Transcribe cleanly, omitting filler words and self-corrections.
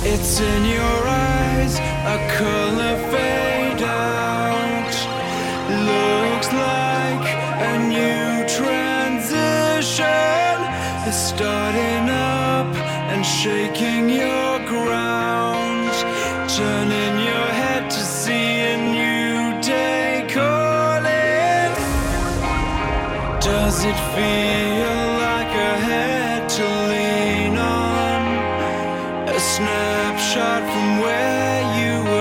It's in your eyes, a color fade out. Looks like a new transition is starting up and shaking your ground. Turning your head to see a new day calling. Does it feel like a head to lean on? A snapshot from where you were.